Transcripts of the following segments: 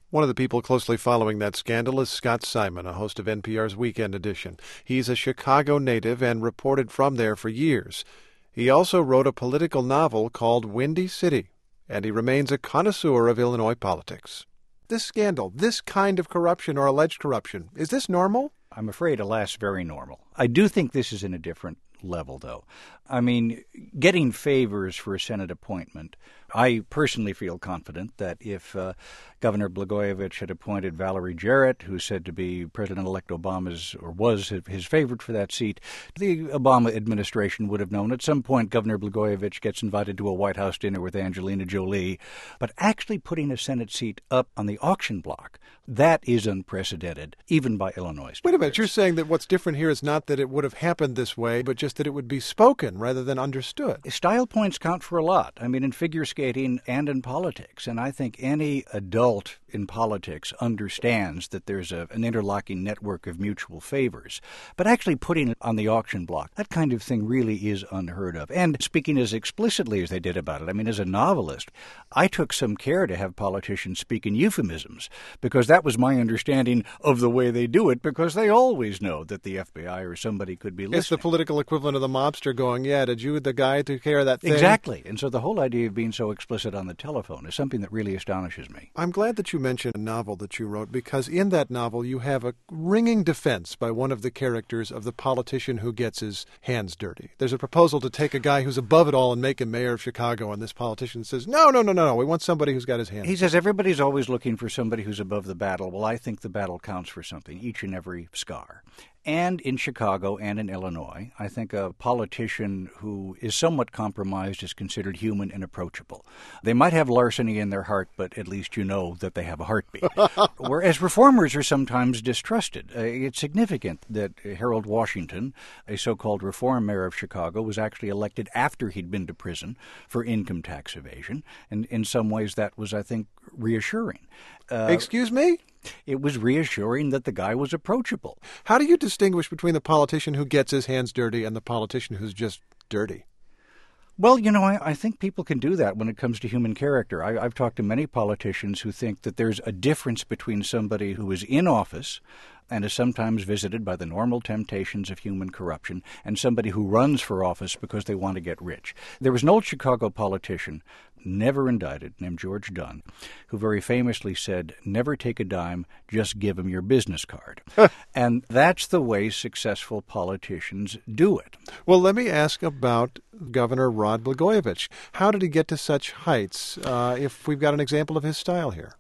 One of the people closely following that scandal is Scott Simon, a host of NPR's Weekend Edition. He's a Chicago native and reported from there for years. He also wrote a political novel called Windy City, and he remains a connoisseur of Illinois politics. This scandal, this kind of corruption or alleged corruption, is this normal? I'm afraid, alas, very normal. I do think this is in a different level, though. I mean, getting favors for a Senate appointment, I personally feel confident that if Governor Blagojevich had appointed Valerie Jarrett, who's said to be President-elect Obama's, or was his favorite for that seat, the Obama administration would have known at some point Governor Blagojevich gets invited to a White House dinner with Angelina Jolie. But actually putting a Senate seat up on the auction block, that is unprecedented, even by Illinois standards. Wait a minute, you're saying that what's different here is not that it would have happened this way, but just that it would be spoken rather than understood. Style points count for a lot. I mean, in figure skating and in politics. And I think any adult in politics understands that there's an interlocking network of mutual favors. But actually putting it on the auction block, that kind of thing really is unheard of. And speaking as explicitly as they did about it, I mean, as a novelist, I took some care to have politicians speak in euphemisms, because that was my understanding of the way they do it, because they always know that the FBI or somebody could be listening. It's the political equivalent of the mobster going, yeah, did you, the guy, take care of that thing? Exactly. And so the whole idea of being so explicit on the telephone is something that really astonishes me. I'm glad that you mentioned a novel that you wrote, because in that novel you have a ringing defense by one of the characters of the politician who gets his hands dirty. There's a proposal to take a guy who's above it all and make him mayor of Chicago, and this politician says, no, we want somebody who's got his hands dirty. He says everybody's always looking for somebody who's above the battle. Well, I think the battle counts for something, each and every scar. And in Chicago and in Illinois, I think a politician who is somewhat compromised is considered human and approachable. They might have larceny in their heart, but at least you know that they have a heartbeat. Whereas reformers are sometimes distrusted. It's significant that Harold Washington, a so-called reform mayor of Chicago, was actually elected after he'd been to prison for income tax evasion. And in some ways that was, I think, reassuring. Excuse me? It was reassuring that the guy was approachable. How do you distinguish between the politician who gets his hands dirty and the politician who's just dirty? Well, you know, I think people can do that when it comes to human character. I've talked to many politicians who think that there's a difference between somebody who is in office and is sometimes visited by the normal temptations of human corruption, and somebody who runs for office because they want to get rich. There was an old Chicago politician, never indicted, named George Dunn, who very famously said, never take a dime, just give him your business card. And that's the way successful politicians do it. Well, let me ask about Governor Rod Blagojevich. How did he get to such heights, if we've got an example of his style here?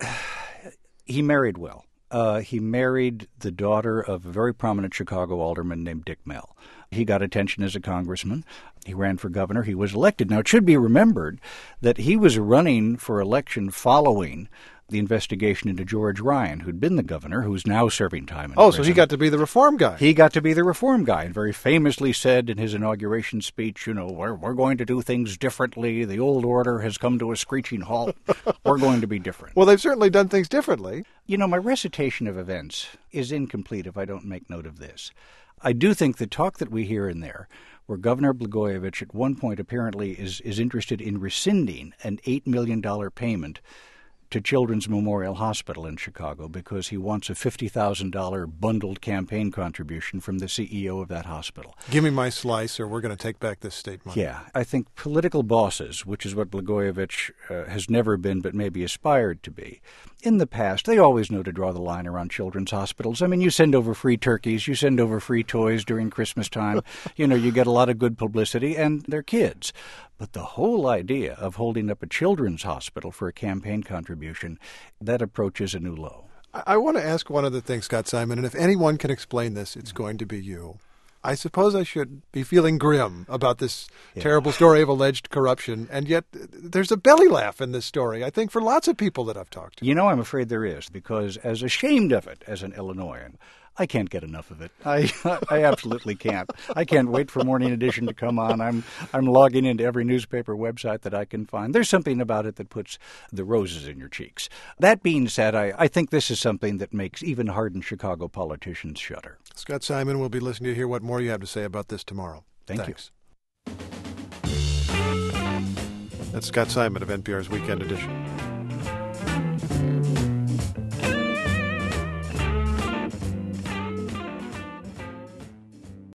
He married well. He married the daughter of a very prominent Chicago alderman named Dick Mell. He got attention as a congressman. He ran for governor. He was elected. Now, it should be remembered that he was running for election following the investigation into George Ryan, who'd been the governor, who's now serving time in prison. So he got to be the reform guy. He got to be the reform guy, and very famously said in his inauguration speech, you know, we're going to do things differently. The old order has come to a screeching halt. We're going to be different. Well, they've certainly done things differently. You know, my recitation of events is incomplete if I don't make note of this. I do think the talk that we hear in there, where Governor Blagojevich at one point apparently is interested in rescinding an $8 million payment to Children's Memorial Hospital in Chicago because he wants a $50,000 bundled campaign contribution from the CEO of that hospital. Give me my slice or we're going to take back this state money. Yeah. I think political bosses, which is what Blagojevich has never been but maybe aspired to be, in the past, they always know to draw the line around children's hospitals. I mean, you send over free turkeys, you send over free toys during Christmas time. You know, you get a lot of good publicity, and they're kids. But the whole idea of holding up a children's hospital for a campaign contribution, that approaches a new low. I want to ask one other thing, Scott Simon, and if anyone can explain this, it's going to be you. I suppose I should be feeling grim about this terrible story of alleged corruption, and yet there's a belly laugh in this story, I think, for lots of people that I've talked to. You know, I'm afraid there is, because as ashamed of it as an Illinoisan, I can't get enough of it. I absolutely can't. I can't wait for Morning Edition to come on. I'm logging into every newspaper website that I can find. There's something about it that puts the roses in your cheeks. That being said, I think this is something that makes even hardened Chicago politicians shudder. Scott Simon, we'll be listening to hear what more you have to say about this tomorrow. Thanks. That's Scott Simon of NPR's Weekend Edition.